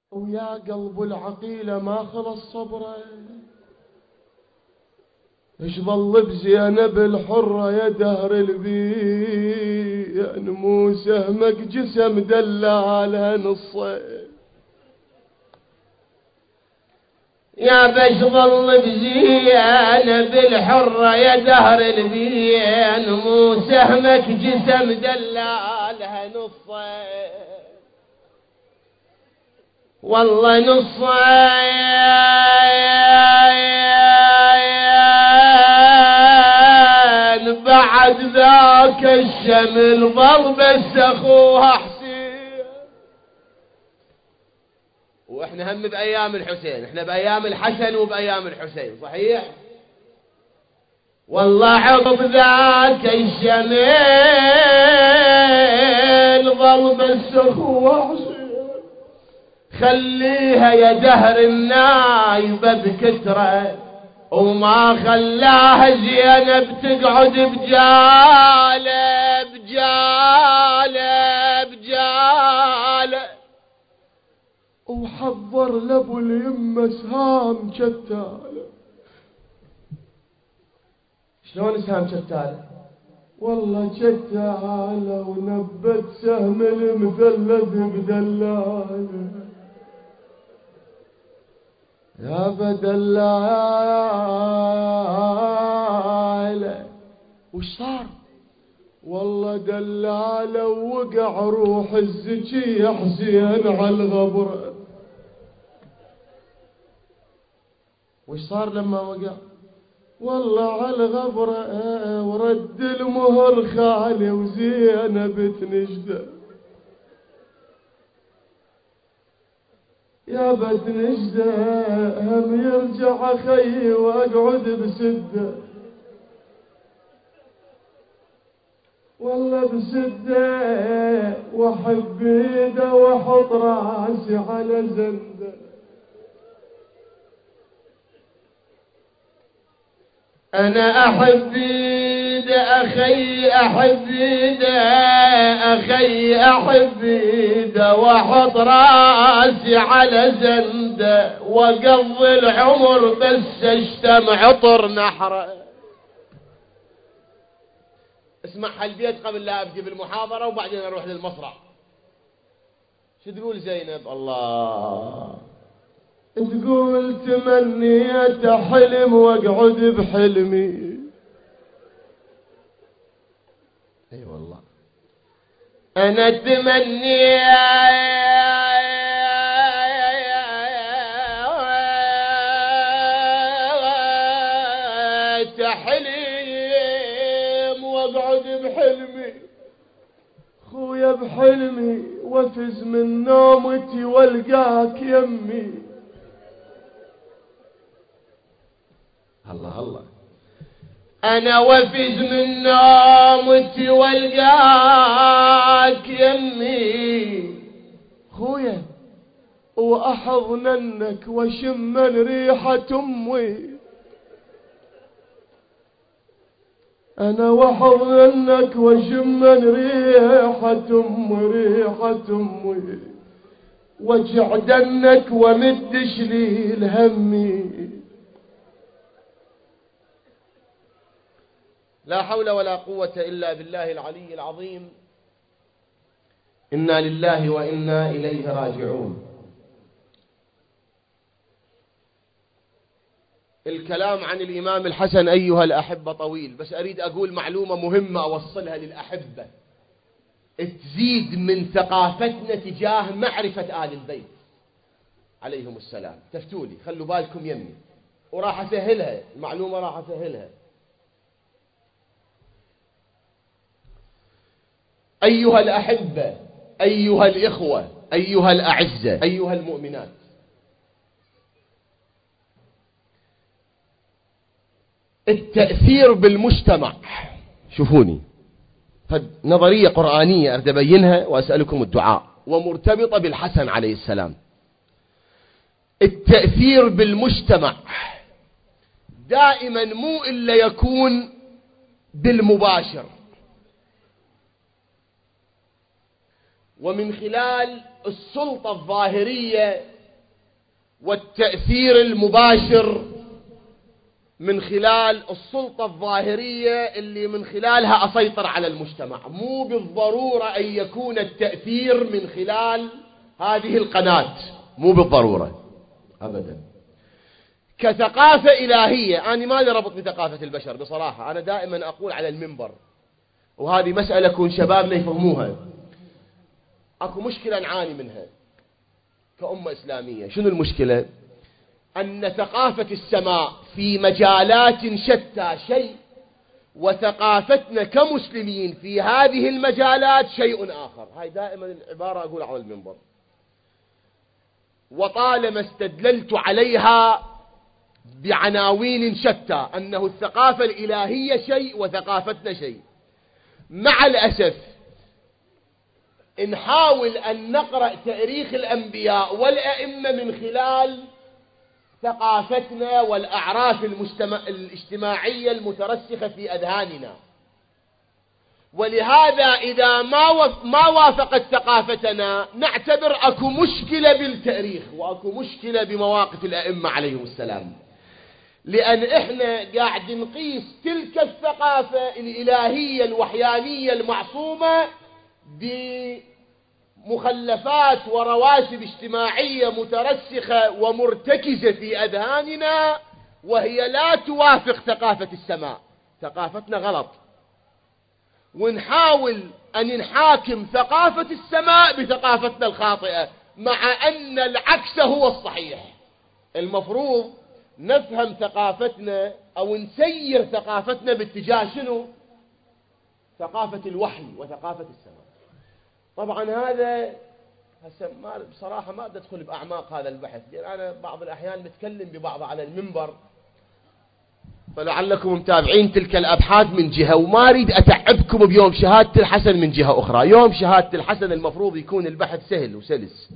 ويا قلب العقيلة ما خلص صبره، ايش ظل بزينب الحرة يا دهر البيان، مو سهمك جسم دلالها نصين. يا بش ظل بزينب الحرة يا دهر البيان، مو سهمك جسم دلالها نصين. والله نصين بعد ذاك الشمل ظل بس اخوها حسين. واحنا هم بايام الحسين، احنا بايام الحسن وبايام الحسين، صحيح؟ والله عقب ذاك الشمل ظل بس اخوها حسين. خليها يا دهر النايبة بكترة، وما خلاها زينب تقعد بجالة بجالة بجالة. وحضر لابو اليمة سهام شتالة. شلون سهام شتالة؟ والله شتالة ونبت سهم المثلث بدلالة يا بدلالة. وش صار؟ والله دلالة ووقع روح الزكي حسين على الغبرة. وش صار لما وقع؟ والله على الغبرة ورد المهر خالي وزينب تنجده. يا بتنجده هم يرجع خي واقعد بسده. والله بسده واحب بيده واحط راسي على زنده. انا احب بيده اخي احب بيده اخي احب بيده واحط راسي على زنده، واقضي العمر بس اشتم عطر نحره. اسمع هالبيت قبل لا ابدي بالمحاضره وبعدين اروح للمصرع. شو تقول زينب؟ الله تقول تمنيت حلم واقعد بحلمي. اي والله انا تمنيت حلم واقعد بحلمي. خويا بحلمي وافز من نومتي والقاك يمي. الله الله انا وافز من نومتي والقاك يمي. خويا واحضننك واشمن ريحة امي. انا واحضنك واشمن ريحة امي ريحة امي. واجع دنك ومد شليل همي. لا حول ولا قوة إلا بالله العلي العظيم. إنا لله وإنا إليه راجعون. الكلام عن الإمام الحسن أيها الأحبة طويل، بس أريد أقول معلومة مهمة أوصلها للأحبة تزيد من ثقافتنا تجاه معرفة آل البيت عليهم السلام. تفتولي خلوا بالكم يمي، وراح أسهلها المعلومة، راح أسهلها. أيها الأحبة، أيها الإخوة، أيها الأعزة، أيها المؤمنات، التأثير بالمجتمع. شوفوني، نظرية قرآنية أريد أبينها وأسألكم الدعاء، ومرتبطة بالحسن عليه السلام. التأثير بالمجتمع دائما مو إلا يكون بالمباشر، ومن خلال السلطة الظاهرية والتأثير المباشر من خلال السلطة الظاهرية اللي من خلالها أسيطر على المجتمع. مو بالضرورة أن يكون التأثير من خلال هذه القناة، مو بالضرورة أبدا. كثقافة إلهية، أنا ما ربط بثقافة البشر بصراحة، أنا دائما أقول على المنبر، وهذه مسألة كون شبابنا يفهموها. أكو مشكلة نعاني منها كأمة إسلامية. شنو المشكلة؟ أن ثقافة السماء في مجالات شتى شيء، وثقافتنا كمسلمين في هذه المجالات شيء آخر. هاي دائما العبارة أقول على المنبر، وطالما استدللت عليها بعناوين شتى أنه الثقافة الإلهية شيء وثقافتنا شيء. مع الأسف نحاول أن نقرأ تاريخ الأنبياء والأئمة من خلال ثقافتنا والأعراف الاجتماعية المترسخة في أذهاننا، ولهذا إذا ما وافقت ثقافتنا نعتبر أكو مشكلة بالتاريخ وأكو مشكلة بمواقف الأئمة عليهم السلام، لأن إحنا قاعد نقيس تلك الثقافة الإلهية الوحيانية المعصومة بمخلفات ورواسب اجتماعية مترسخة ومرتكزة في أذهاننا، وهي لا توافق ثقافة السماء. ثقافتنا غلط، ونحاول أن نحاكم ثقافة السماء بثقافتنا الخاطئة، مع أن العكس هو الصحيح. المفروض نفهم ثقافتنا أو نسير ثقافتنا باتجاه شنو؟ ثقافة الوحي وثقافة السماء. طبعا هذا بصراحة ما أدخل بأعماق هذا البحث، لأن أنا بعض الأحيان متكلم ببعض على المنبر، فلعلكم متابعين تلك الأبحاث من جهة، وما أريد أتعبكم بيوم شهادة الحسن من جهة أخرى. يوم شهادة الحسن المفروض يكون البحث سهل وسلس،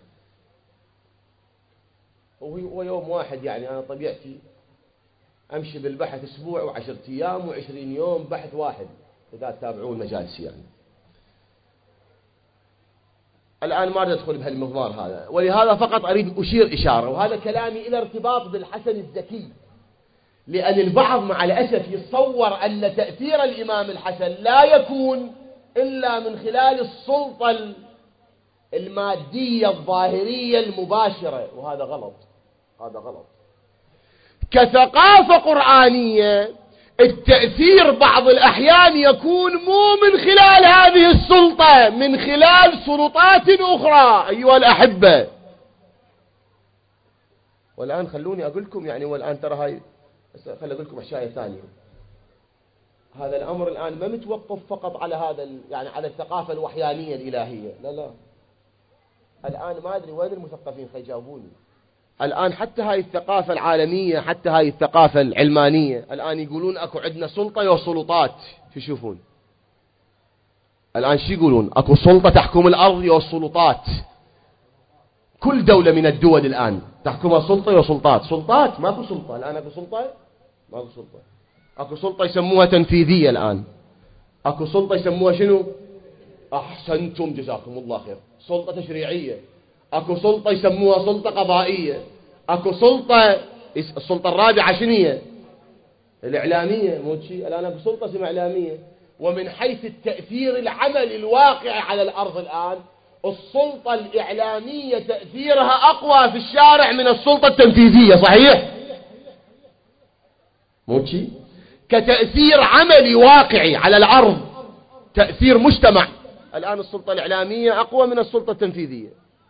وهو يوم واحد. يعني أنا طبيعتي أمشي بالبحث أسبوع و10 أيام و20 يوم بحث واحد، إذا تتابعون مجالسي يعني. الآن ما أريد أدخل بهالمضمار هذا، ولهذا فقط أريد أشير إشارة، وهذا كلامي إلى ارتباط بالحسن الزكي، لأن البعض مع الأسف يتصور أن تأثير الإمام الحسن لا يكون إلا من خلال السلطة المادية الظاهرية المباشرة، وهذا غلط. هذا غلط. كثقافة قرآنية التأثير بعض الأحيان يكون مو من خلال هذه السلطة، من خلال سلطات أخرى أيها الأحبة. والآن خلوني أقول لكم يعني، والآن ترى هاي خلي أقول لكم حشاية ثانية. هذا الأمر الآن ما متوقف فقط على هذا يعني على الثقافة الوحيانية الإلهية، لا لا. الآن ما أدري وين المثقفين خيجاوبوني. الآن حتى هاي الثقافة العالمية، حتى هاي الثقافة العلمانية، الآن يقولون أكو عندنا سلطة وسلطات. شو يشوفون الآن؟ شو يقولون؟ أكو سلطة تحكم الأرض وسلطات. كل دولة من الدول الآن تحكمها سلطة وسلطات. سلطات ماكو سلطة الآن. أكو سلطة؟ ماكو سلطة. أكو سلطة يسموها تنفيذية الآن. أكو سلطة يسموها شنو؟ أحسنتم جزاكم الله خير، سلطة تشريعية. أكو سلطة يسموها سلطة قضائية. أكو سلطة، السلطة الرابعة شنو هي؟ الإعلامية. مو شيء الآن أكو سلطة اسمها إعلامية. ومن حيث التأثير العملي الواقع على الأرض الآن، السلطة الإعلامية تأثيرها أقوى في الشارع من السلطة التنفيذية. صحيح؟ مو شيء كتأثير عملي واقعي على الأرض، تأثير مجتمع. الآن السلطة الإعلامية أقوى من السلطة التنفيذية.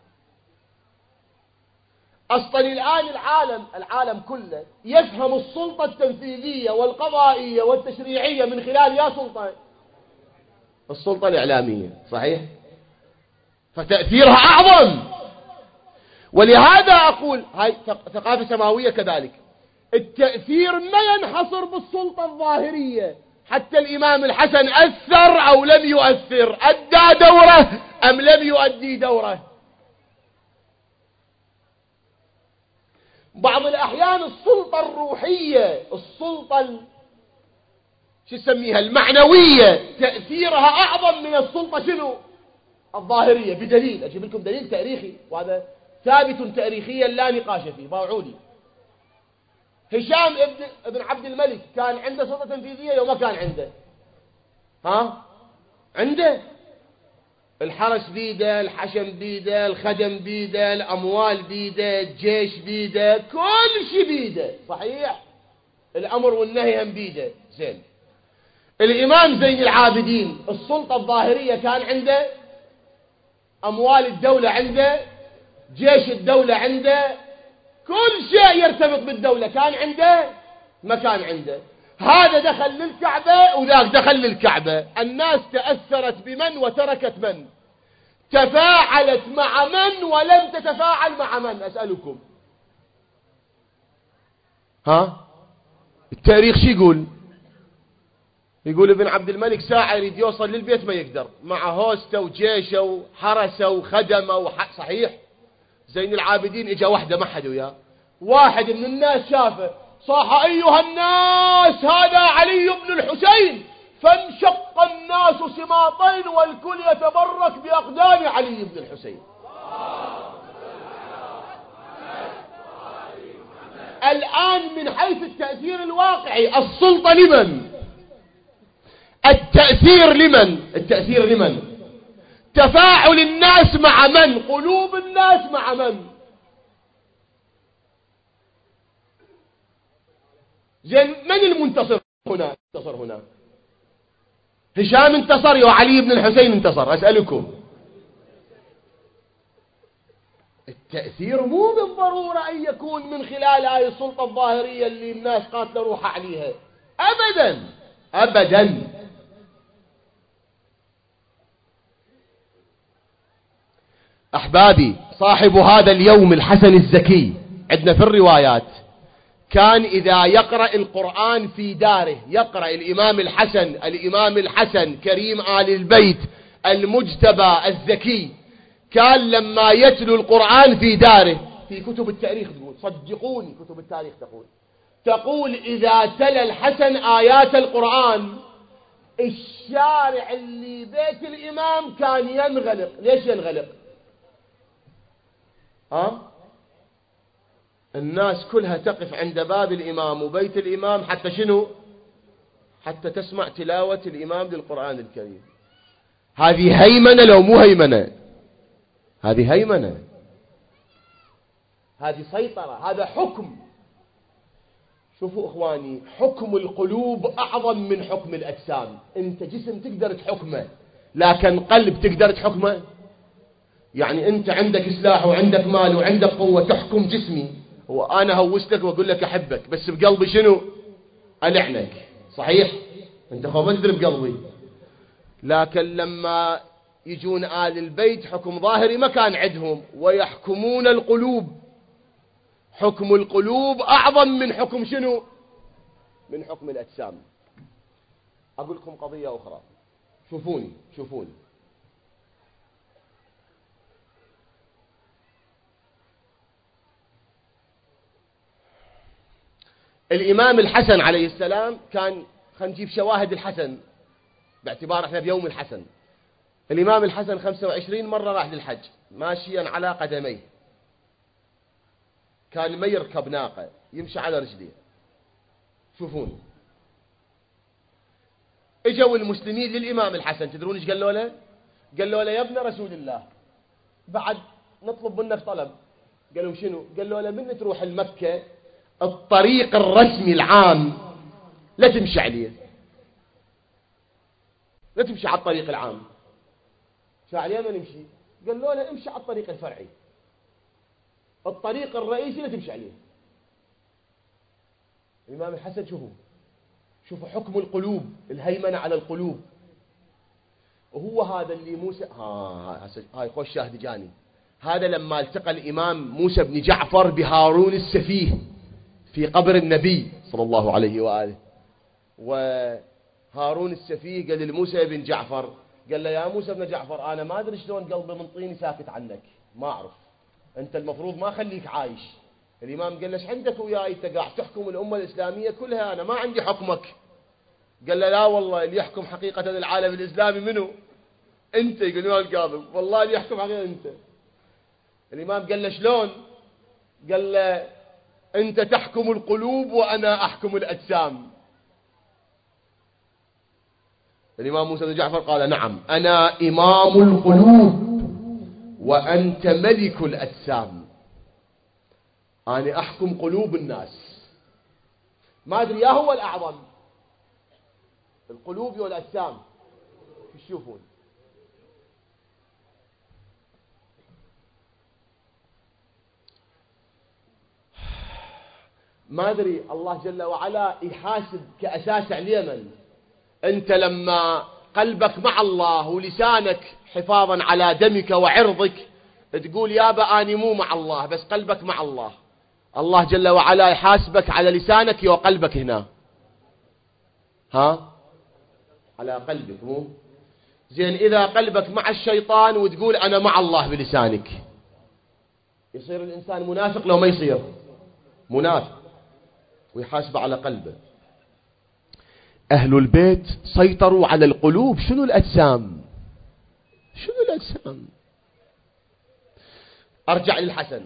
أصلا الآن العالم كله يفهم السلطة التنفيذية والقضائية والتشريعية من خلال يا سلطة السلطة الإعلامية. صحيح؟ فتأثيرها أعظم. ولهذا أقول هاي ثقافة سماوية كذلك. التأثير ما ينحصر بالسلطة الظاهرية. حتى الإمام الحسن أثر أو لم يؤثر، أدى دوره أم لم يؤدي دوره. بعض الأحيان السلطة الروحية، السلطة شو يسميها المعنوية، تأثيرها أعظم من السلطة شنو؟ الظاهرية. بدليل، أجيب لكم دليل تاريخي، وهذا ثابت تاريخيا لا نقاش فيه، باوعوا لي. هشام ابن عبد الملك كان عنده سلطة تنفيذية وما كان عنده؟ عنده. الحرس بيده، الحشم بيده، الخدم بيده، الأموال بيده، الجيش بيده، كل شيء بيده، صحيح؟ الأمر والنهي هم بيده. زين، الإمام زين العابدين السلطة الظاهرية كان عنده، أموال الدولة عنده، جيش الدولة عنده، كل شيء يرتبط بالدولة كان عنده؟ ما كان عنده. هذا دخل للكعبة وذاك دخل للكعبة، الناس تأثرت بمن وتركت من؟ تفاعلت مع من ولم تتفاعل مع من؟ أسألكم. التاريخ شو يقول؟ يقول ابن عبد الملك ساعة يريد يوصل للبيت ما يقدر، مع هوسته وجيشه وحرسه وخدمه صحيح؟ زين العابدين اجا وحده ما حد وياه، واحد من الناس شافه صاح أيها الناس هذا علي بن الحسين، فانشق الناس سماطين والكل يتبرك بأقدام علي بن الحسين. الآن من حيث التأثير الواقعي السلطة لمن؟ التأثير لمن؟ التأثير لمن؟ تفاعل الناس مع من؟ قلوب الناس مع من؟ زين، من المنتصر هنا؟ انتصر هنا هشام انتصر وعلي بن الحسين انتصر؟ أسألكم. التأثير مو بالضرورة أن يكون من خلال هذه السلطة الظاهرية اللي الناس قاتلوا روح عليها، أبدا أبدا. أحبابي، صاحب هذا اليوم الحسن الزكي عندنا في الروايات كان إذا يقرأ القرآن في داره، يقرأ الإمام الحسن كريم آل البيت المجتبى الزكي، كان لما يتلو القرآن في داره، في كتب التاريخ تقول، صدقوني كتب التاريخ تقول إذا تلا الحسن آيات القرآن الشارع اللي بيت الإمام كان ينغلق. ليش ينغلق؟ الناس كلها تقف عند باب الإمام وبيت الإمام حتى شنو؟ حتى تسمع تلاوة الإمام للقرآن الكريم. هذه هيمنة لو مو هيمنة؟ هذه هيمنة، هذه سيطرة، هذا حكم. شوفوا إخواني، حكم القلوب أعظم من حكم الأجسام. أنت جسم تقدر تحكمه، لكن قلب تقدر تحكمه؟ يعني أنت عندك سلاح وعندك مال وعندك قوة تحكم جسمي، وأنا هوسلك وأقول لك أحبك، بس بقلبي شنو؟ ألعنك، صحيح؟ أنت ما تدري بقلبي. لكن لما يجون آل البيت حكم ظاهري ما كان عندهم، ويحكمون القلوب. حكم القلوب أعظم من حكم شنو؟ من حكم الأجسام. أقول لكم قضية أخرى، شوفوني. الإمام الحسن عليه السلام كان، خلينا نجيب شواهد الحسن باعتبار احنا بيوم الحسن. الإمام الحسن 25 مرة راح للحج ماشيا على قدميه، كان ما يركب ناقة، يمشي على رجليه. شوفون، اجوا المسلمين للإمام الحسن، تدرون ايش قالوا له؟ قالوا له يا ابن رسول الله بعد نطلب منك طلب. قالوا شنو؟ قالوا له من تروح المكة الطريق الرسمي العام لا تمشي عليه، لا تمشي على الطريق العام. شو عليه ما نمشي؟ قالوا له امشي على الطريق الفرعي، الطريق الرئيسي لا تمشي عليه. الإمام الحسن شوفوا حكم القلوب، الهيمنة على القلوب. وهو هذا اللي موسى هاي خوش شاهد جاني. هذا لما التقى الإمام موسى بن جعفر بهارون السفيه في قبر النبي صلى الله عليه وآله، وهارون السفيه قال لموسى بن جعفر، قال له يا موسى بن جعفر أنا ما أدري شلون قلبي من طيني ساكت عنك، ما أعرف، أنت المفروض ما خليك عايش. الإمام قال ليش عندك وياي أنت قاعد تحكم الأمة الإسلامية كلها، أنا ما عندي حكمك. قال له لا والله اللي يحكم حقيقة العالم الإسلامي منه أنت. يقول له القاضي والله اللي يحكم حقيقة أنت. الإمام قال له شلون؟ قال له أنت تحكم القلوب وأنا أحكم الأجسام. الإمام موسى بن جعفر قال نعم، أنا إمام القلوب وأنت ملك الأجسام. أنا أحكم قلوب الناس. ما أدري يا هو الأعظم، القلوب ولا الأجسام؟ شو تشوفون؟ ما أدري. الله جل وعلا يحاسب كأساس اليمن. أنت لما قلبك مع الله ولسانك حفاظا على دمك وعرضك تقول يابا أني مو مع الله، بس قلبك مع الله، الله جل وعلا يحاسبك على لسانك وقلبك هنا. ها؟ على قلبك مو زين. إذا قلبك مع الشيطان وتقول أنا مع الله بلسانك، يصير الإنسان منافق لو ما يصير منافق، ويحاسب على قلبه. أهل البيت سيطروا على القلوب. شنو الأجسام؟ شنو الأجسام؟ أرجع للحسن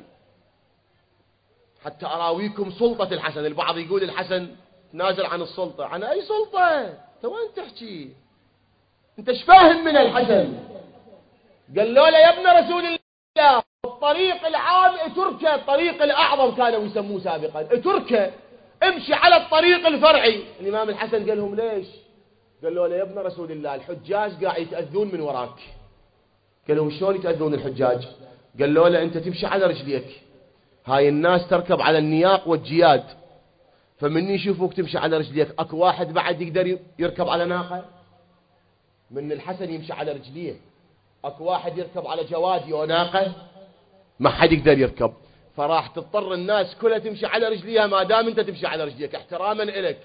حتى أراويكم سلطة الحسن. البعض يقول الحسن نازل عن السلطة. عن أي سلطة؟ أنت وين تحكي؟ أنت ايش فاهم من الحسن؟ قال له يا ابن رسول الله الطريق العام اتركه، الطريق الأعظم كانوا يسموه سابقا، اتركه امشي على الطريق الفرعي. الإمام الحسن قال لهم ليش؟ قال له يا ابن رسول الله الحجاج قاعد يتأذون من وراك. قال لهم شلون يتأذون الحجاج؟ قال له أنت تمشي على رجليك، هاي الناس تركب على النياق والجياد، فمن يشوفوك تمشي على رجليك اكو واحد بعد يقدر يركب على ناقة؟ من الحسن يمشي على رجليه، اكو واحد يركب على جوادي وناقة؟ ما حد يقدر يركب. فراح تضطر الناس كلها تمشي على رجليها ما دام انت تمشي على رجليك احتراما لك.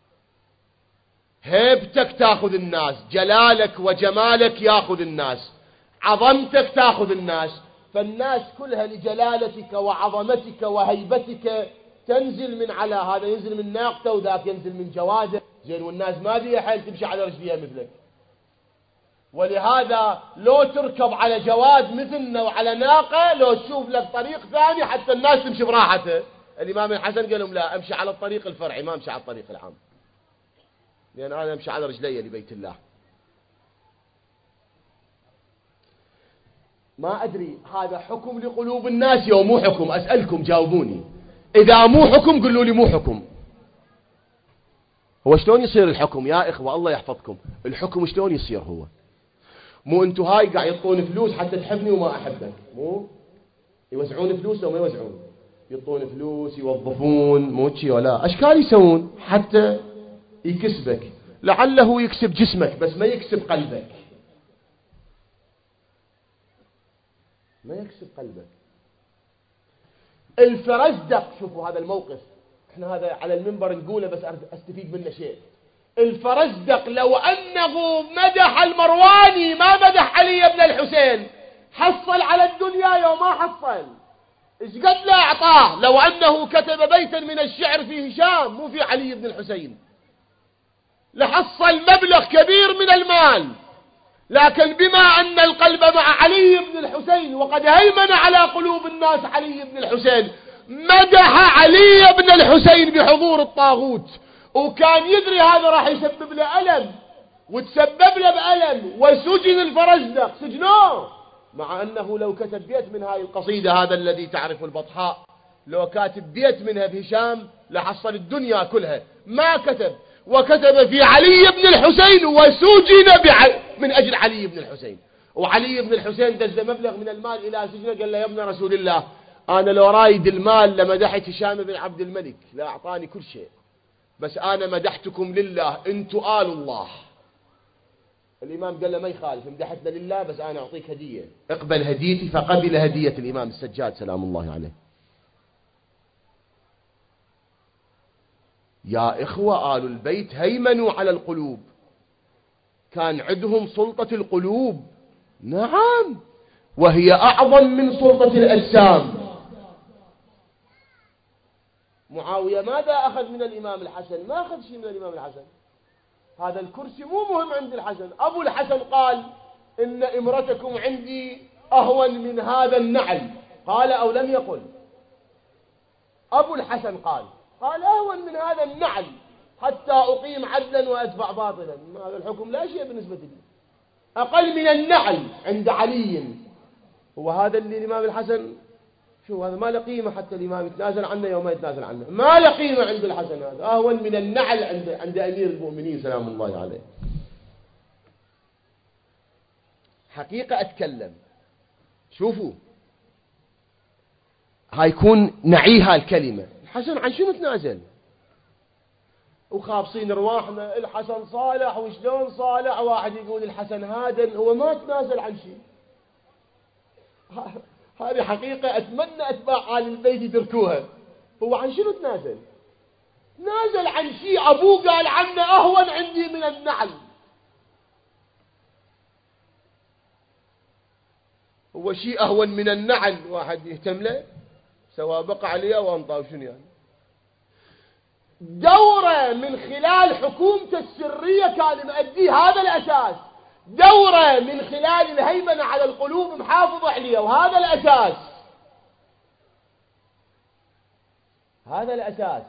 هيبتك تاخذ الناس، جلالك وجمالك ياخذ الناس، عظمتك تاخذ الناس، فالناس كلها لجلالتك وعظمتك وهيبتك تنزل من على هذا، ينزل من ناقته وذاك ينزل من جواده. زين والناس ما بيها حيل تمشي على رجليها مثلك. ولهذا لو تركب على جواد مثلنا وعلى ناقة، لو تشوف لك طريق ثاني حتى الناس تمشي براحته. الإمام الحسن قال لهم لا، امشي على الطريق الفرعي، ما امشي على الطريق العام، لأن أنا امشي على رجلي لبيت الله. ما أدري هذا حكم لقلوب الناس أو مو حكم؟ أسألكم جاوبوني. إذا مو حكم قلوا لي مو حكم. هو شلون يصير الحكم يا إخوة؟ الله يحفظكم. الحكم شلون يصير؟ هو مو أنتوا هاي قاعد يعطون فلوس حتى تحبني وما أحبك؟ مو يوزعون فلوس أو ما يوزعون؟ يعطون فلوس، يوظفون، مو شي ولا أشكال يسوون حتى يكسبك. لعله يكسب جسمك بس ما يكسب قلبك، ما يكسب قلبك. الفرزدق، شوفوا هذا الموقف، احنا هذا على المنبر نقوله بس استفيد منه شيء. الفرزدق لو أنه مدح المرواني ما مدح علي بن الحسين، حصل على الدنيا يوم ما حصل. ايش قد لا أعطاه لو أنه كتب بيتا من الشعر في هشام مو في علي بن الحسين، لحصل مبلغ كبير من المال. لكن بما أن القلب مع علي بن الحسين وقد هيمن على قلوب الناس علي بن الحسين، مدح علي بن الحسين بحضور الطاغوت، وكان يدري هذا راح يسبب له ألم وتسبب له بألم، وسجن الفرزدق، سجنوه. مع أنه لو كتب بيت من هاي القصيدة، هذا الذي تعرف البطحاء، لو كاتب بيت منها بهشام لحصل الدنيا كلها، ما كتب، وكتب في علي بن الحسين وسجن من أجل علي بن الحسين. وعلي بن الحسين دز مبلغ من المال إلى سجنه، قال له يا ابن رسول الله أنا لو رايد المال لمدحت هشام بن عبد الملك، لا أعطاني كل شيء، بس أنا مدحتكم لله، أنتوا آل الله. الإمام قال له ما يخالف، مدحتنا لله بس أنا أعطيك هدية، اقبل هديتي. فقبل هدية الإمام السجاد سلام الله عليه. يا إخوة آل البيت هيمنوا على القلوب، كان عندهم سلطة القلوب، نعم، وهي أعظم من سلطة الأجسام. معاوية ماذا أخذ من الإمام الحسن؟ ما أخذ شيء من الإمام الحسن. هذا الكرسي مو مهم عند الحسن. أبو الحسن قال إن إمرتكم عندي أهون من هذا النعل، قال أو لم يقل؟ أبو الحسن قال أهون من هذا النعل حتى أقيم عدلا وأدفع باطلا. هذا الحكم لا شيء بالنسبة لي، أقل من النعل عند علي. هو هذا اللي الإمام الحسن، شو هذا ما له قيمة حتى الإمام يتنازل عنه يوم يتنازل عنه، ما له قيمة عند الحسن، هذا أهون من النعل عند أمير المؤمنين سلام الله عليه. حقيقة أتكلم، شوفوا هايكون نعيها الكلمة. الحسن عن شنو تنازل؟ وخابصين رواحنا الحسن صالح وشلون صالح. واحد يقول الحسن هذا، هو ما تنازل عن شيء. هذه حقيقة أتمنى أتباع آل البيت يدركوها. هو عن شنو تنازل؟ تنازل عن شيء أبوه قال عنه أهون عندي من النعل. هو شيء أهون من النعل واحد يهتم له؟ سواء بقى عليه وانطاه شنو يعني؟ دوره من خلال حكومته السرية كان مؤدي هذا الأساس، دوره من خلال الهيمنة على القلوب محافظ عليه، وهذا الأساس، هذا الأساس.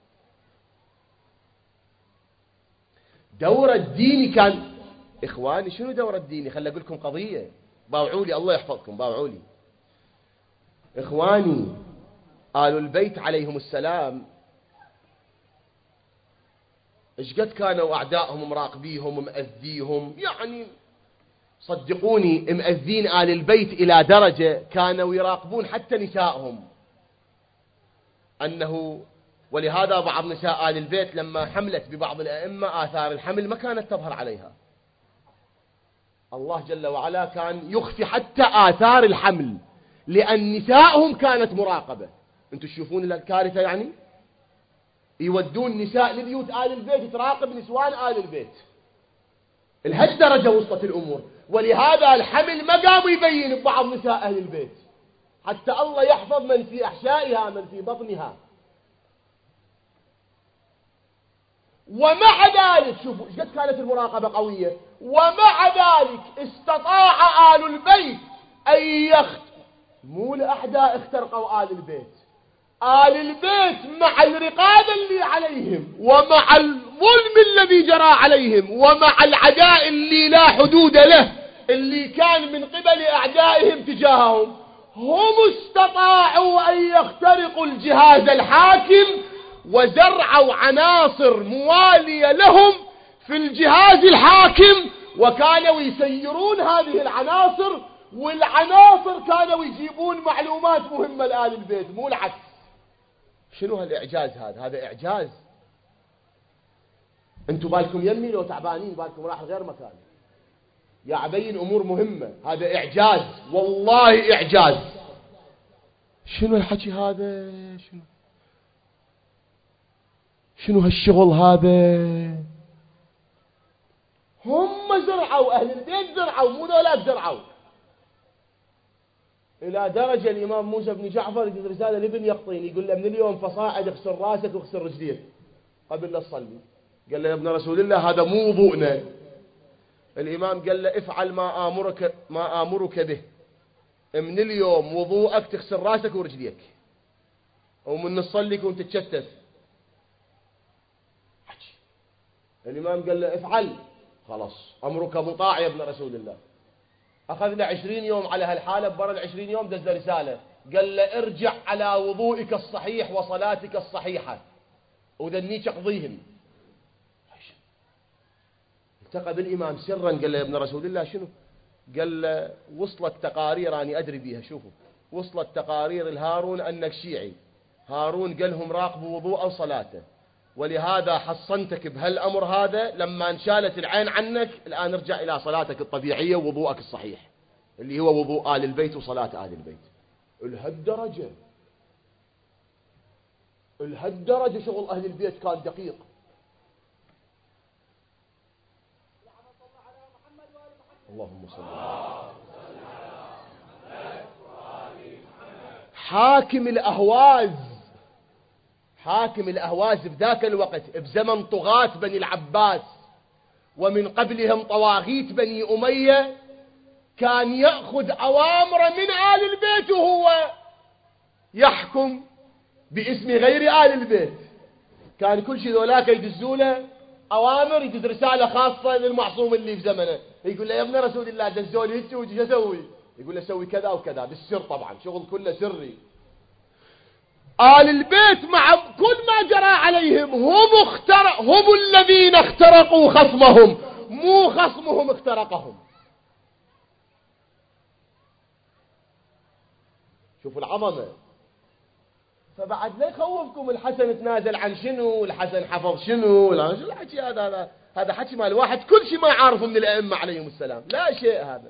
دوره الديني كان، إخواني شنو دوره الديني؟ خلي أقول لكم قضية، باوعوا لي الله يحفظكم، باوعوا لي. إخواني آل البيت عليهم السلام إيش قد كانوا أعدائهم مراقبيهم مأذيهم، يعني صدقوني مأذين آل البيت إلى درجة كانوا يراقبون حتى نسائهم، أنه ولهذا بعض نساء آل البيت لما حملت ببعض الأئمة آثار الحمل ما كانت تظهر عليها. الله جل وعلا كان يخفي حتى آثار الحمل لأن نسائهم كانت مراقبة. أنتم تشوفون الكارثة يعني؟ يودون نساء لبيوت آل البيت تراقب نسوان آل البيت. لهالدرجة وصلت الأمور. ولهذا الحمل ما قاموا يبين ببعض نساء أهل البيت حتى الله يحفظ من في أحشائها من في بطنها. ومع ذلك شوفوا ايش قد كانت المراقبة قوية، ومع ذلك استطاع آل البيت أن مو الأعداء اخترقوا آل البيت، آل البيت مع الرقابة اللي عليهم ومع الظلم الذي جرى عليهم ومع العداء اللي لا حدود له اللي كان من قبل أعدائهم تجاههم، هم استطاعوا أن يخترقوا الجهاز الحاكم وزرعوا عناصر موالية لهم في الجهاز الحاكم، وكانوا يسيرون هذه العناصر، والعناصر كانوا يجيبون معلومات مهمة لآل البيت مو العكس. شنو هالإعجاز هذا؟ هذا إعجاز. انتم بالكم يمي لو تعبانين بالكم راح غير مكان، يا عبين أمور مهمة. هذا إعجاز والله إعجاز. شنو الحكي هذا؟ شنو هالشغل هذا؟ هم زرعوا أهل البيت، زرعوا مو ذولاك زرعوا. إلى درجة الإمام موسى بن جعفر يجد رسالة لابن يقطين يقول له من اليوم فصاعد اغسل راسك واغسل رجليك قبل لا تصلي. قال له يا ابن رسول الله هذا مو وضوءنا. الإمام قال له افعل ما آمرك به، من اليوم وضوءك تغسل راسك ورجليك ومن تصلي كنت تتشتت. الإمام قال له افعل، خلاص أمرك مطاع يا ابن رسول الله. أخذ له 20 يوم على هالحالة، برا 20 يوم دز رسالة قال له ارجع على وضوئك الصحيح وصلاتك الصحيحة وذنيك اقضيهم. التقى بالإمام سرا قال له يا ابن رسول الله شنو؟ قال له وصلت تقارير أنا أدري بيها، شوفوا وصلت تقارير الهارون أنك شيعي. هارون قال لهم راقبوا وضوءه وصلاته، ولهذا حصنتك بهالأمر هذا. لما انشالت العين عنك الآن ارجع إلى صلاتك الطبيعية ووضوءك الصحيح اللي هو وضوء آل البيت وصلاة آل البيت. لهالدرجة شغل أهل البيت كان دقيق. اللهم صل على حاكم الأهواز بذاك الوقت بزمن طغاة بني العباس ومن قبلهم طواغيت بني أمية، كان يأخذ أوامر من آل البيت وهو يحكم باسم غير آل البيت. كان كل شيء ذولاك يدزوا له أوامر، يدز رسالة خاصة للمعصوم اللي في زمنه، يقول له يا ابن رسول الله دزوا لي هيك وش أسوي؟ يقول له سوي كذا وكذا بالسر، طبعا شغل كله سري. آل البيت مع كل ما جرى عليهم هم الذين اخترقوا خصمهم، مو خصمهم اخترقهم. شوفوا العظمة. فبعد لا يخوفكم الحسن تنازل عن شنو، الحسن حفظ شنو، لا شو الحكي هذا حكي مال واحد كل شيء ما يعرفه من الأئمة عليهم السلام، لا شيء هذا.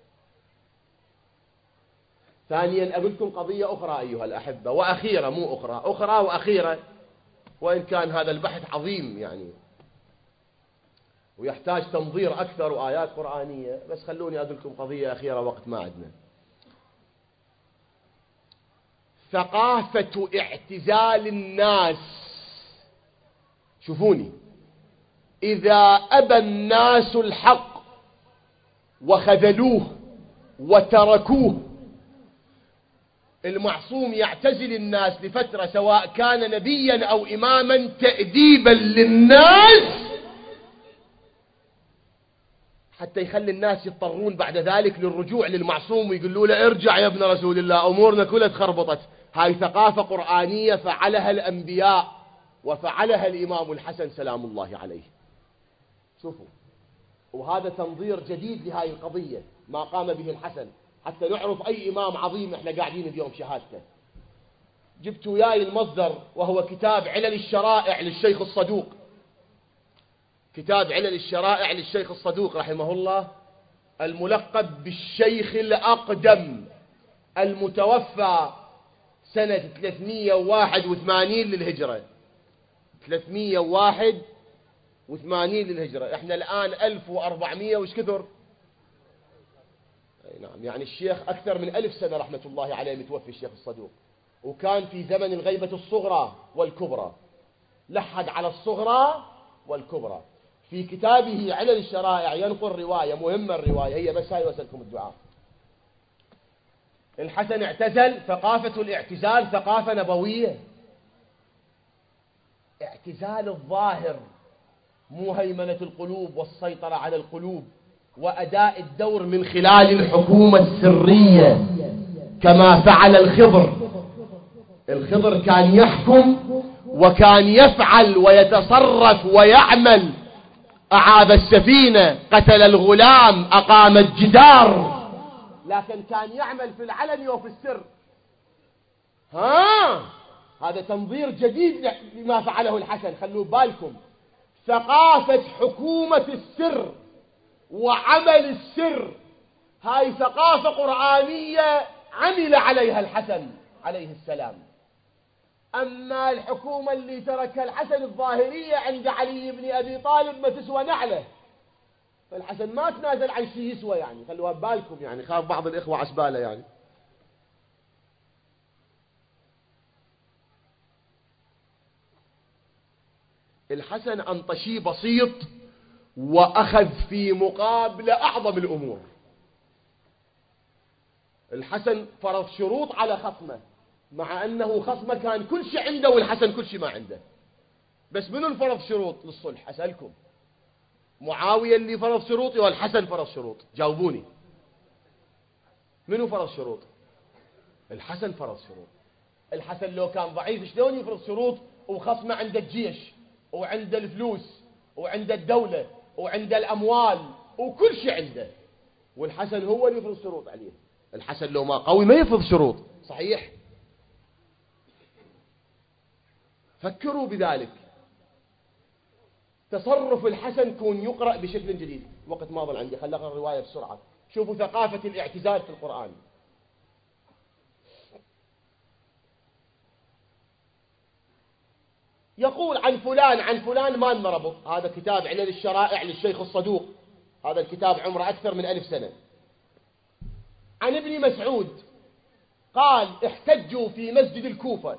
ثانيا أقول لكم قضية أخرى أيها الأحبة، وأخيرة، مو أخرى وأخيرة، وإن كان هذا البحث عظيم يعني ويحتاج تنظير أكثر وآيات قرآنية، بس خلوني أقول لكم قضية أخيرة وقت ما عندنا. ثقافة اعتزال الناس. شوفوني، إذا أبى الناس الحق وخذلوه وتركوه، المعصوم يعتزل الناس لفترة سواء كان نبيا أو إماما تأديبا للناس، حتى يخلي الناس يضطرون بعد ذلك للرجوع للمعصوم ويقولوا له ارجع يا ابن رسول الله أمورنا كلها تخربطت. هاي ثقافة قرآنية فعلها الأنبياء وفعلها الإمام الحسن سلام الله عليه. شوفوا، وهذا تنظير جديد لهاي القضية ما قام به الحسن، حتى نعرف أي إمام عظيم احنا قاعدين اليوم شهادته. جبت وياي المصدر وهو كتاب علل الشرائع للشيخ الصدوق، كتاب علل الشرائع للشيخ الصدوق رحمه الله، الملقب بالشيخ الأقدم، المتوفى سنة 381 للهجرة، 381 للهجرة. احنا الآن 1400 وش كثر؟ نعم، يعني الشيخ أكثر من 1000 سنة رحمة الله عليه متوفي الشيخ الصدوق، وكان في زمن الغيبة الصغرى والكبرى، لحق على الصغرى والكبرى. في كتابه علل الشرائع ينقل رواية مهمة، الرواية هي بس هاي واسألكم الدعاء. الحسن اعتزل، ثقافة الاعتزال ثقافة نبوية، اعتزال الظاهر، مو هيمنة القلوب والسيطرة على القلوب وأداء الدور من خلال الحكومة السرية كما فعل الخضر. الخضر كان يحكم وكان يفعل ويتصرف ويعمل، أعاد السفينة، قتل الغلام، أقام الجدار، لكن كان يعمل في العلن وفي السر. هذا تنظير جديد لما فعله الحسن، خلوا بالكم. ثقافة حكومة السر وعمل السر، هاي ثقافة قرآنية عمل عليها الحسن عليه السلام. أما الحكومة اللي تركها الحسن الظاهرية عند علي بن أبي طالب ما تسوى نعلة، فالحسن ما تنازل عن شيء يسوى، يعني خلوها ببالكم، يعني خاف بعض الإخوة عسبالة. يعني الحسن أنطشي بسيط وأخذ في مقابل أعظم الأمور. الحسن فرض شروط على خصمه، مع أنه خصمه كان كل شيء عنده والحسن كل شيء ما عنده، بس منو فرض شروط للصلح؟ أسألكم، معاوية اللي فرض شروط ولا الحسن فرض شروط؟ جاوبوني، منو فرض شروط؟ الحسن فرض شروط. الحسن لو كان ضعيف شلون يفرض شروط وخصمه عنده الجيش وعنده الفلوس وعنده الدولة وعنده الأموال وكل شيء عنده، والحسن هو اللي يفرض شروط عليه. الحسن لو ما قوي ما يفرض شروط، صحيح؟ فكروا بذلك. تصرف الحسن كون يقرأ بشكل جديد. وقت ما ظل عندي، خلينا نقرأ الرواية بسرعة. شوفوا ثقافة الاعتزال في القرآن. يقول عن فلان عن فلان ما نربط. هذا كتاب علل الشرائع للشيخ الصدوق، هذا الكتاب عمره أكثر من 1000 سنة. عن ابن مسعود قال احتجوا في مسجد الكوفة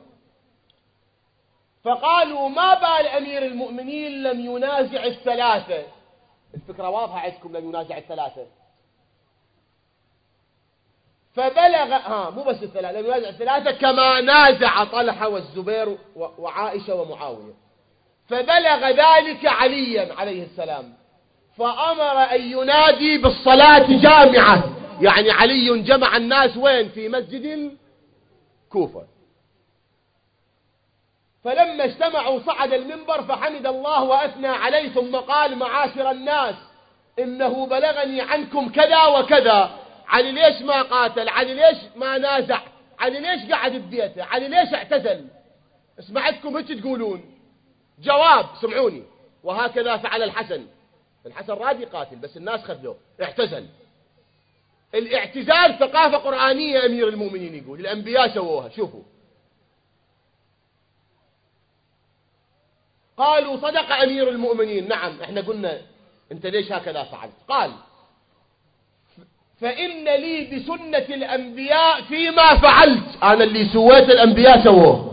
فقالوا ما بال أمير المؤمنين لم ينازع الثلاثة. الفكرة واضحة عندكم، لم ينازع الثلاثة. فبلغ مو بس الثلاثة كما نازع طلحة والزبير وعائشة ومعاوية. فبلغ ذلك عليا عليه السلام فأمر أن ينادي بالصلاة جامعة، يعني علي جمع الناس وين؟ في مسجد الكوفة. فلما اجتمعوا صعد المنبر فحمد الله وأثنى عليه ثم قال: معاشر الناس، إنه بلغني عنكم كذا وكذا. علي ليش ما قاتل؟ علي ليش ما نازع؟ علي ليش قعد ببيته؟ علي ليش اعتزل؟ اسمعتكم هيك تقولون. جواب: سمعوني. وهكذا فعل الحسن راضي قاتل بس الناس خذوه اعتزل. الاعتزال ثقافة قرآنية أمير المؤمنين يقول، الأنبياء سووها. شوفوا، قالوا: صدق أمير المؤمنين. نعم، احنا قلنا انت ليش هكذا فعلت؟ قال: فإن لي بسنة الأنبياء فيما فعلت، أنا اللي سويت الأنبياء سووه.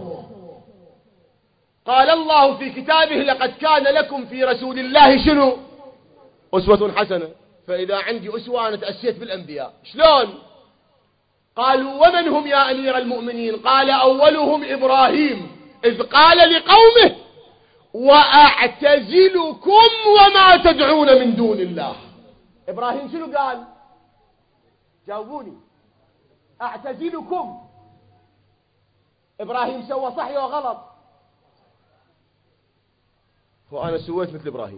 قال الله في كتابه: لقد كان لكم في رسول الله شنو؟ أسوة حسنة. فإذا عندي أسوة أنا تأسيت بالأنبياء. شلون؟ قالوا: ومن هم يا أمير المؤمنين؟ قال: أولهم إبراهيم إذ قال لقومه: وأعتزلكم وما تدعون من دون الله. إبراهيم شنو قال؟ جاوبوني. أعتزلكم. إبراهيم سوى صحيح وغلط؟ وأنا سويت مثل إبراهيم.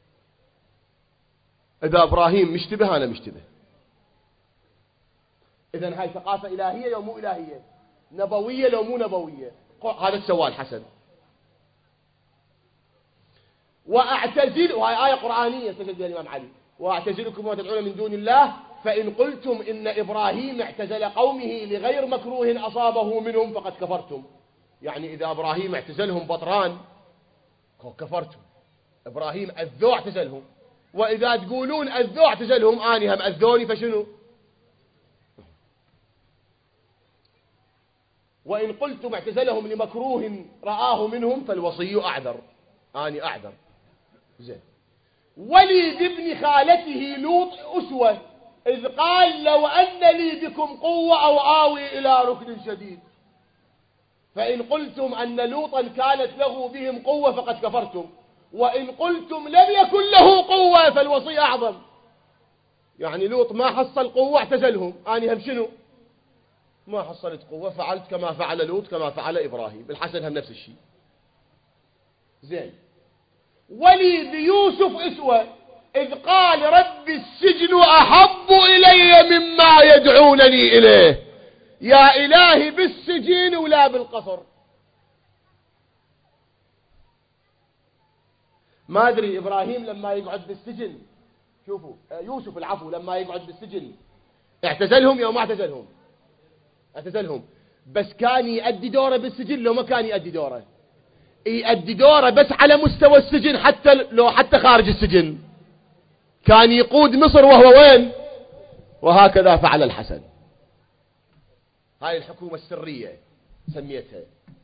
إذا إبراهيم مشتبه أنا مشتبه. إذن هاي ثقافة إلهية لو مو إلهية؟ نبوية لو مو نبوية؟ هذا سواه الحسن. وأعتزل، وهي آية قرآنية سجد بها الإمام علي: وأعتزلكم وما تدعون من دون الله فإن قلتم إن إبراهيم اعتزل قومه لغير مكروه أصابه منهم فقد كفرتم. يعني إذا إبراهيم اعتزلهم بطران كفرتم. إبراهيم أذوه اعتزلهم، وإذا تقولون أذوه اعتزلهم آني هم أذوني فشنو؟ وإن قلتم اعتزلهم لمكروه رآه منهم فالوصي أعذر، آني أعذر. زين. ولي بابن خالته لوط أسوة إذ قال: لو أن لي بكم قوة أو آوي إلى ركن شديد. فإن قلتم أن لوطا كانت له بهم قوة فقد كفرتم، وإن قلتم لم يكن له قوة فالوصي أعظم. يعني لوط ما حصل قوة اعتزلهم، أنا هم شنو؟ ما حصلت قوة، فعلت كما فعل لوط كما فعل إبراهيم. الحسن هم نفس الشيء. زين. ولي بيوسف أسوة إذ قال: رب السجن أحب إلي مما يدعونني إليه. يا إلهي بالسجن ولا بالقصر. ما أدري إبراهيم لما يقعد بالسجن، شوفوا يوسف العفو لما يقعد بالسجن اعتزلهم يوم ما اعتزلهم؟ اعتزلهم، بس كان يؤدي دوره بالسجن لو ما كان يؤدي دوره؟ يؤدي دوره بس على مستوى السجن، حتى خارج السجن كان يقود مصر وهو وين؟ وهكذا فعل الحسن. هاي الحكومة السرية سميتها.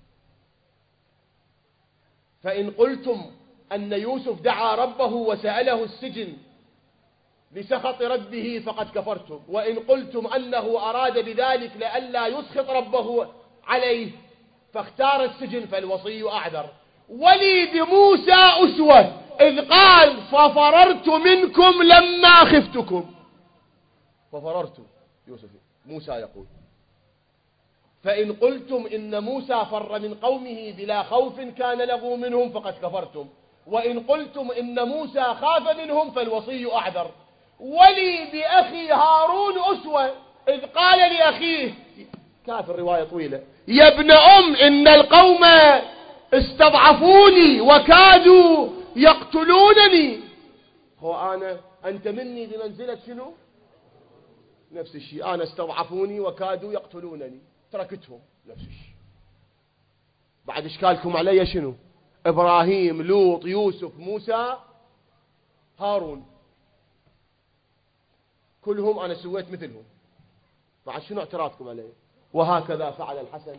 فإن قلتم أن يوسف دعا ربه وسأله السجن لسخط ربه فقد كفرتم، وإن قلتم أنه أراد بذلك لئلا يسخط ربه عليه فاختار السجن فالوصي أعذر. ولي بموسى أسوة إذ قال: ففررت منكم لما خفتكم. ففررت يوسف، موسى يقول. فإن قلتم إن موسى فر من قومه بلا خوف كان له منهم فقد كفرتم، وإن قلتم إن موسى خاف منهم فالوصي أعذر. ولي بأخي هارون أسوة إذ قال لأخيه، كافر رواية طويلة: يا ابن إن القوم استضعفوني وكادوا يقتلونني. هو أنت مني بمنزلة شنو؟ نفس الشيء، أنا استضعفوني وكادوا يقتلونني، تركتهم. نفس الشيء. بعد إشكالكم علي شنو؟ إبراهيم، لوط، يوسف، موسى، هارون، كلهم أنا سويت مثلهم. بعد شنو اعتراضكم علي؟ وهكذا فعل الحسن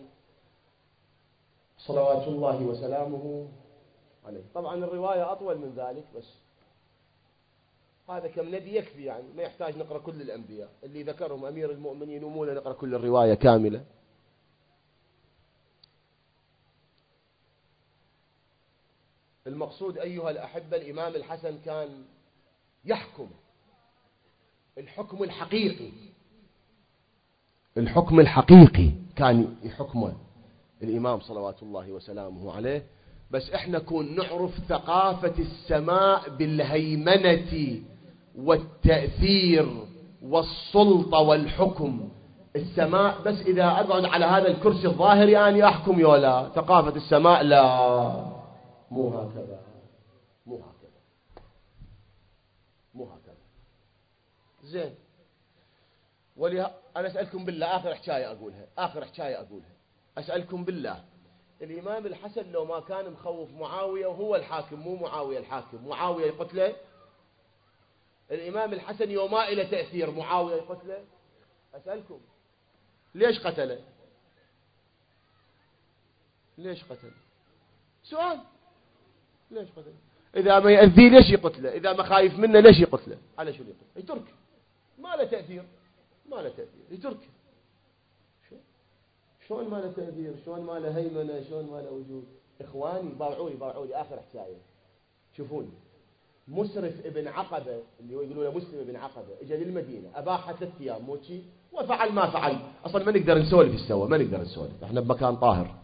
صلوات الله وسلامه عليه. طبعا الرواية أطول من ذلك، بس هذا كم نبي يكفي يعني، ما يحتاج نقرأ كل الأنبياء اللي ذكرهم أمير المؤمنين ومولا نقرأ كل الرواية كاملة. المقصود أيها الأحبة الإمام الحسن كان يحكم الحكم الحقيقي، الحكم الحقيقي كان يحكمه الإمام صلوات الله وسلامه عليه. بس إحنا كون نعرف ثقافة السماء بالهيمنة والتأثير والسلطة والحكم. السماء بس إذا أقعد على هذا الكرسي الظاهري أنا أحكم يولا، ثقافة السماء لا، مو هكذا، مو هكذا، مو هكذا. زين، أنا أسألكم بالله، آخر حكاية أقولها، آخر حكاية أقولها، أسألكم بالله، الإمام الحسن لو ما كان مخوف معاوية وهو الحاكم، مو معاوية الحاكم، معاوية يقتله، الإمام الحسن يوما إلى تأثير، معاوية يقتله، أسألكم ليش قتله؟ ليش قتله؟ سؤال، ليش قتله؟ إذا ما يأذيه ليش يقتله؟ إذا ما خايف منه ليش يقتله؟ على شو يقتله؟ يترك، ما له تأثير، ما له تأثير، يترك. شلون ما له تأثير؟ شلون ما له هيمنة؟ شلون ما له وجود؟ إخواني باوعوني آخر حكاية. شوفوني، مسرف ابن عقبة اللي هو يقولون له مسلم ابن عقبة، اجى للمدينة أباح 3 أيام موتشي وفعل ما فعل. أصلا ما نقدر نسولف السوا، ما نقدر نسولف، احنا بمكان طاهر.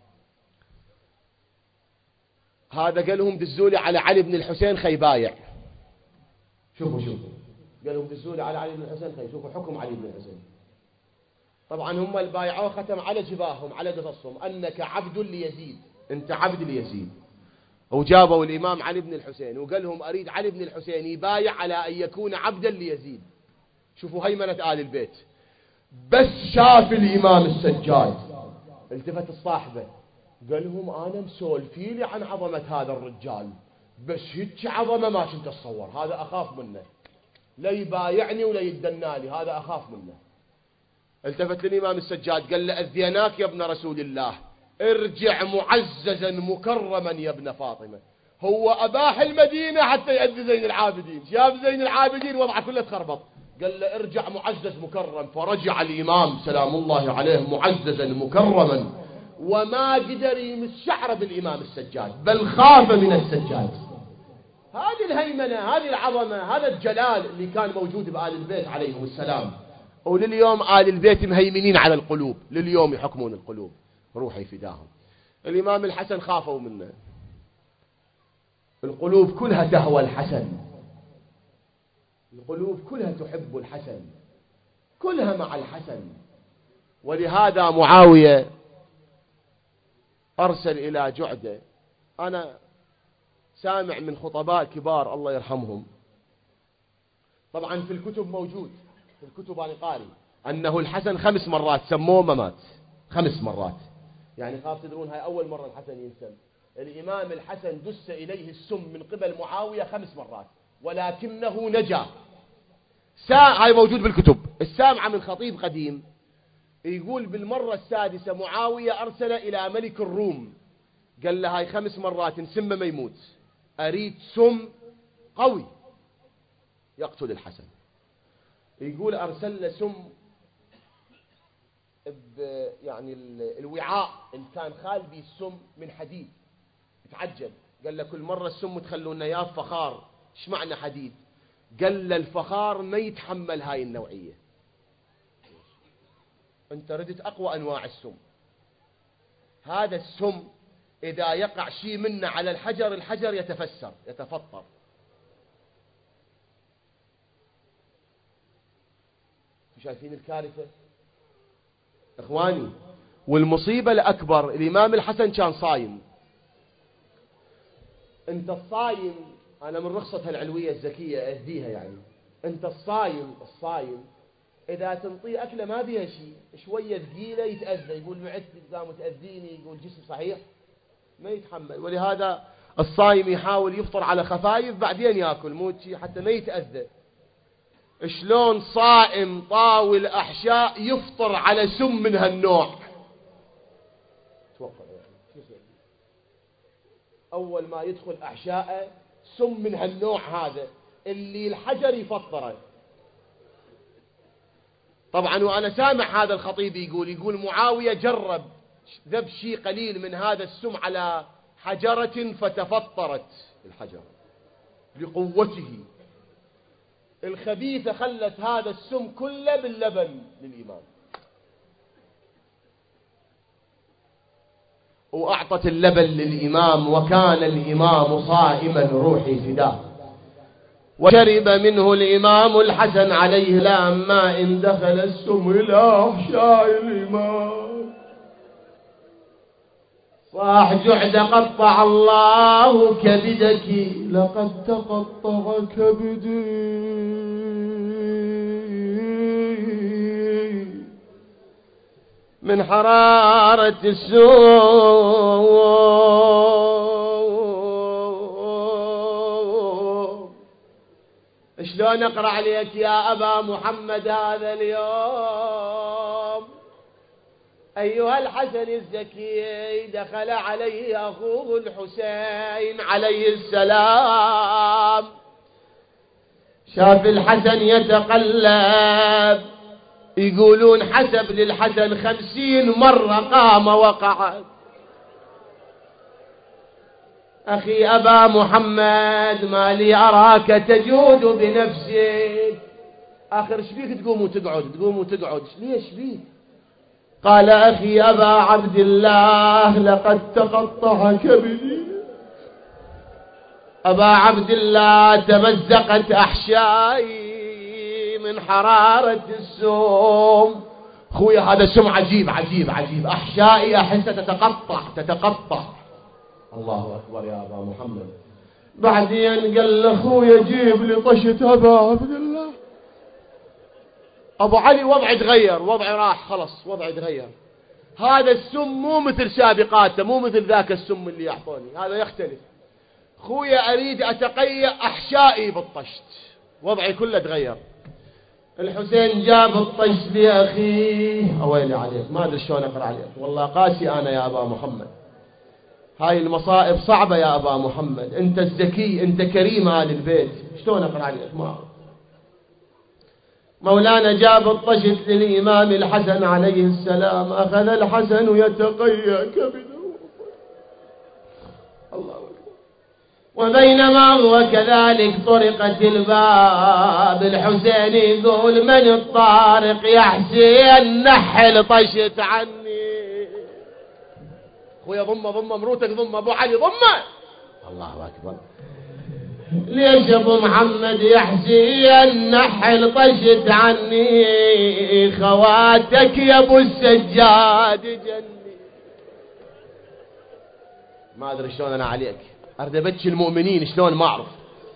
هذا قال لهم دزولي على علي بن الحسين خيبايع. شوفوا قال لهم دزولي على علي بن الحسين خيبايع. شوفوا حكم علي بن الحسين. طبعا هم البايعوه ختم على جباههم على قصصهم أنك عبد ليزيد، أنت عبد ليزيد. وجابوا الإمام علي بن الحسين وقال لهم أريد علي بن الحسين يبايع على أن يكون عبدا ليزيد. شوفوا هيمنة آل البيت. بس شاف الإمام السجاد التفت الصاحبة قال لهم أنا مسولفيلي عن عظمة هذا الرجال، بس هيك عظمة ما كنت أتصور، هذا أخاف منه، لا يبايعني ولا يدنالي، هذا أخاف منه. التفت للإمام السجاد قال له أذيناك يا ابن رسول الله، ارجع معززا مكرما يا ابن فاطمة. هو أباح المدينة حتى يأذي زين العابدين، شاف زين العابدين وضعه كله تخربط، قال له ارجع معزز مكرم. فرجع الإمام سلام الله عليه معززا مكرما، وما قدر يمس شعره بالإمام السجاد، بل خاف من السجاد. هذه الهيمنة، هذه العظمة، هذا الجلال اللي كان موجود بآل البيت عليهم السلام. ولليوم آل البيت مهيمنين على القلوب، لليوم يحكمون القلوب، روحي فداهم. الإمام الحسن خافوا منه، القلوب كلها تهوى الحسن، القلوب كلها تحب الحسن، كلها مع الحسن. ولهذا معاوية أرسل إلى جعدة. أنا سامع من خطباء كبار الله يرحمهم، طبعا في الكتب موجود، في الكتب أنا قاري أنه الحسن 5 مرات سموه ما مات، 5 مرات. يعني خاف تدرون هاي أول مرة الحسن ينسم. الإمام الحسن دس إليه السم من قبل معاوية 5 مرات ولكنه نجا. هاي موجود بالكتب. السامعة من خطيب قديم يقول بالمرة السادسة معاوية أرسل إلى ملك الروم قال له هاي 5 مرات نسمه ما يموت، أريد سم قوي يقتل الحسن. يقول أرسل له سم يعني الوعاء اللي كان خال به السم من حديد. تعجب، قال له كل مرة السم تخلونا يا فخار، ايش معنى حديد؟ قال له الفخار ما يتحمل هاي النوعية، انت ردت أقوى أنواع السم. هذا السم إذا يقع شيء منه على الحجر، الحجر يتفسر يتفطر. شايفين الكارثة إخواني؟ والمصيبة الأكبر الإمام الحسن كان صايم. أنت الصايم، أنا من رخصة العلوية الزكية أهديها يعني، أنت الصايم إذا تنطيه أكله ما بيها شيء، شوية ثقيلة يتأذى، يقول معدتي قام تأذيني، يقول جسم صحيح ما يتحمل. ولهذا الصايم يحاول يفطر على خفايف بعدين يأكل، مو شيء حتى ما يتأذى. شلون صائم طاول أحشاء يفطر على سم من هالنوع؟ توقع يعني أول ما يدخل أحشاءه سم من هالنوع هذا، اللي الحجر يفطره. طبعا وأنا سامع هذا الخطيب يقول معاوية جرب ذب شيء قليل من هذا السم على حجرة فتفطرت الحجرة لقوته الخبيثة، خلت هذا السم كله باللبن للإمام، وأعطت اللبن للإمام، وكان الإمام صائما روحي فداه. وشرب منه الإمام الحسن عليه لما إن دخل السم إلى أحشاء الإمام، صاح جعد قطع الله كبدك لقد تقطع كبدي من حرارة السوم. شلون أقرأ عليك يا أبا محمد هذا اليوم؟ أيها الحسن الزكي دخل عليه أخوه الحسين عليه السلام، شاف الحسن يتقلب، يقولون حسب للحسن 50 مرة قام وقعد. أخي أبا محمد ما لي أراك تجود بنفسك، آخر ايش بيك تقوم وتقعد ليش بيك؟ قال أخي أبا عبد الله لقد تقطع كبدي، أبا عبد الله تمزقت أحشائي من حرارة السم. خويا هذا السم عجيب عجيب عجيب، أحشائي أحسها تتقطع. الله أكبر يا أبا محمد. بعدين قال لأخويا جيب لي طشة أبا عبد الله. أبو علي وضعي تغير، وضعي راح خلص، وضعي تغير. هذا السم مو مثل سابقاته، مو مثل ذاك السم اللي يعطوني، هذا يختلف. خويا أريد أتقيأ أحشائي بالطشت، وضعي كله تغير. الحسين جاب الطشت لأخيه، أويلي عليك ما أدري شلون أقرأ عليك، والله قاسي أنا يا أبا محمد، هاي المصائب صعبة يا أبا محمد، أنت الزكي أنت كريم آل البيت، شلون أقرأ عليك ما أعرف. مولانا جاب الطشت للإمام الحسن عليه السلام، أخذ الحسن يتقيأ كبده، الله أكبر. وبينما هو كذلك طرقت الباب، الحسين يقول من الطارق يا حسين نحل طشت عني. خويا ضمه مرتك ضمه، أبو علي ضمه، الله أكبر. ليش ابو محمد يا حسين نحل طشت عني، خواتك يا ابو السجاد جني. ما ادري شلون انا عليك، اريد ابكي المؤمنين شلون ما اعرف.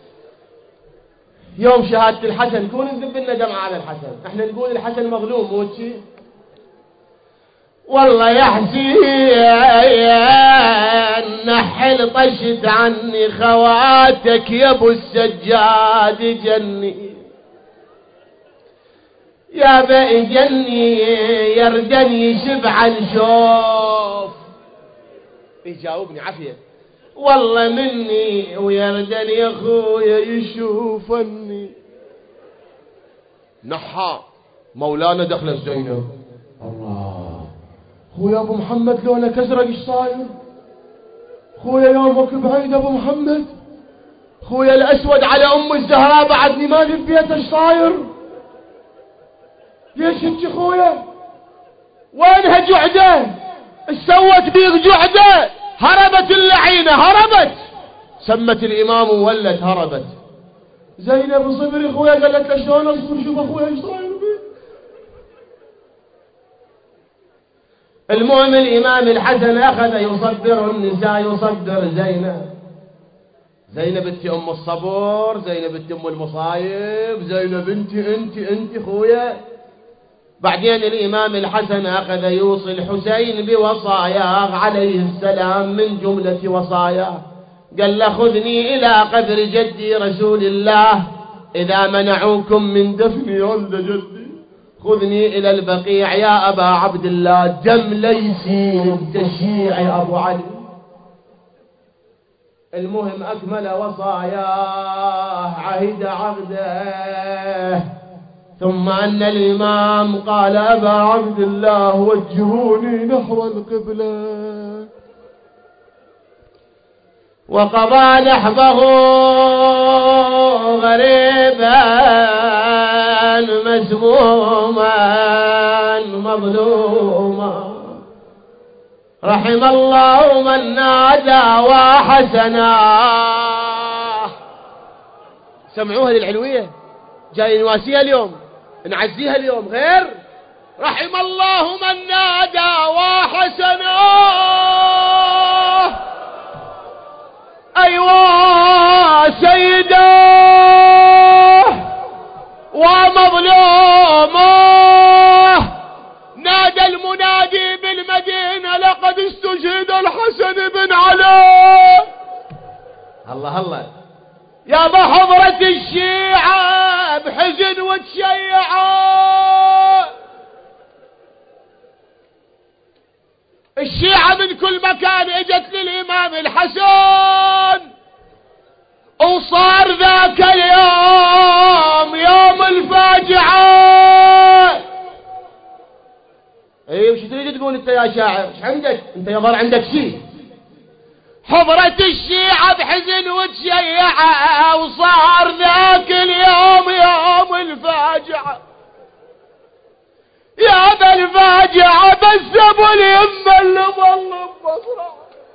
يوم شهادة الحسن كون نذب لنا دمعة على الحسن، احنا نقول الحسن مظلوم مو شي. والله يا حسين نحل طشت عني، خواتك يا ابو السجاد جني، يا بقي جني يردني شبعا شوف. يجاوبني عافية والله مني، ويردني يا اخويا يشوفني. نحى مولانا دخل زينب، الله خويا ابو محمد لونك ازرق ايش صاير؟ خويا يومك بعيد ابو محمد، خويا الاسود على ام الزهراء بعدني ما في بيت ايش صاير؟ ليش انت خويا؟ وينها جعده؟ ايش سوت بيك جعده؟ هربت اللعينه هربت، سمت الامام وولت هربت. زينب صبري خويا، قالت له شلون اصبر شوف اخويا ايش صاير بيه. المهم الإمام الحسن أخذ يصبر النساء، يصبر زينب انت أم الصبر، زينب انت أم المصايب، زينب انت خويا. بعدين الإمام الحسن أخذ يوصي الحسين بوصاياه عليه السلام، من جملة وصاياه قال له خذني إلى قبر جدي رسول الله، إذا منعوكم من دفني عند جدي خذني إلى البقيع يا أبا عبد الله، دم ليسي انت شيعي أبو علي. المهم أكمل وصاياه عهد عقده. ثم أن الإمام قال أبا عبد الله وجهوني نحو القبلة، وقضى نحبه غريبا مسموما مظلوما. رحم الله من نادى وحسنا. سمعوها للعلوية، جاي نواسيها اليوم، نعزيها اليوم، غير رحم الله من نادى وحسنا. أيوا سيدا ومظلوما، نادى المنادي بالمدينة لقد استشهد الحسن بن علي. الله الله يا بحضرة الشيعة بحزن وتشيعة. الشيعة من كل مكان اجت للإمام الحسن، وصار ذاك اليوم يوم الفاجعة. ايه وش تريد تقول انت يا شاعر؟ ايش عندك انت؟ يظهر عندك شيء. حضرة الشيعة بحزن وتشيعة، وصار ذاك اليوم يوم الفاجعة. يا ذا الفاجعة بس ابو اليمة اللي ظل ببصره.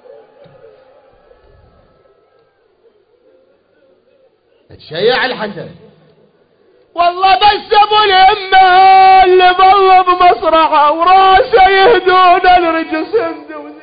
تشيع الحسن والله، بس ابو اليمة اللي ظل بمصرعه وراسه يهدون الرجس هندوزي.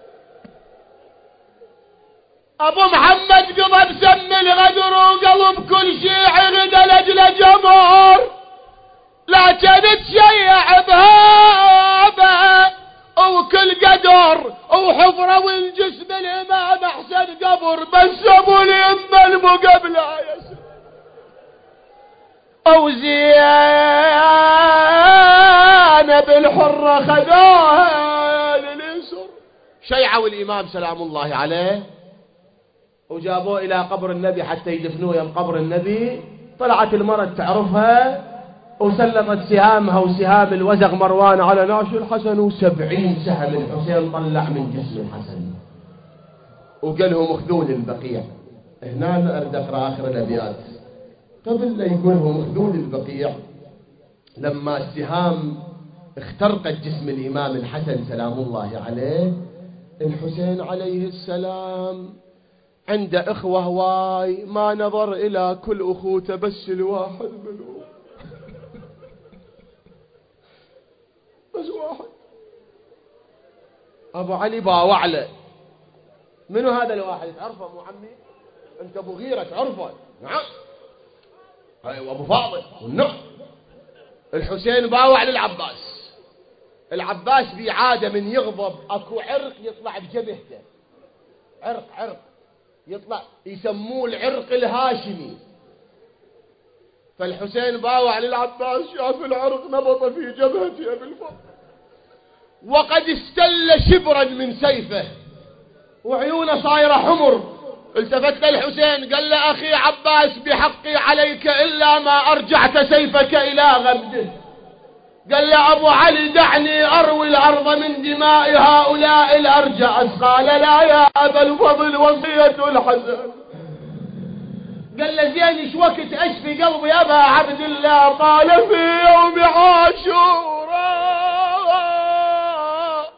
ابو محمد قضى بسم الغدر وقلب كل شيعي غدا لاجل جمهور، لكن تشيع بهابه وكل قدر وحفره والجسم الامام احسن قبر. بس ابو اليمة المقبله يا سيدي او زينب الحره خذوها لليسر. شيعوا الامام سلام الله عليه وجابوه الى قبر النبي حتى يدفنوه يم قبر النبي. طلعت المرأة تعرفها وسلطت سهامها وسهام الوزغ مروان على نعش الحسن، و70 سهم الحسين طلع من جسم الحسن وقالهم اخذوا البقيع. هنا اريد اقرا اخر الابيات قبل لا يقولهم اخذوا البقيع. لما السهام اخترقت جسم الامام الحسن سلام الله عليه، الحسين عليه السلام عنده اخوه هواي، ما نظر الى كل اخوته بس الواحد منهم، بس واحد. ابو علي باوع له. منو هذا الواحد؟ تعرفه ابو عمي؟ انت ابو غيره تعرفه؟ نعم. ايوه ابو فاضل. والنعم. الحسين باوع للعباس. العباس بعاده من يغضب اكو عرق يطلع بجبهته، عرق يطلع، يسموه العرق الهاشمي. فالحسين باوع للعباس، شاف العرق نبط في جبهته بالفضل، وقد استل شبرا من سيفه وعيونه صايره حمر. التفت للحسين قال له اخي عباس بحقي عليك الا ما ارجعت سيفك الى غمده. قال له ابو علي دعني اروي الارض من دماء هؤلاء الارجعس. قال لا يا ابا الفضل وصية الحسن. قال له زين ايش وقت اشفي قلبي يا ابا عبد الله؟ قال في يوم عاشوراء.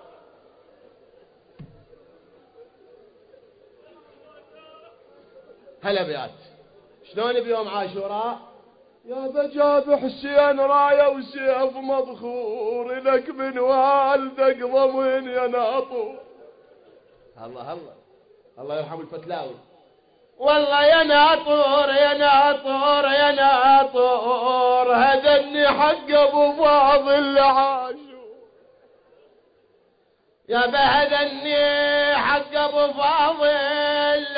هلا بيات شلون بيوم عاشوراء؟ يا بجاب حسين رايه وسيف مضخور لك من والدك ضمن يا ناطور. الله الله الله يرحم الفتلاوي. والله يا ناطور يا ناطور يا ناطور هدني حق ابو فاضل عاشور. يا بهدني حق ابو فاضل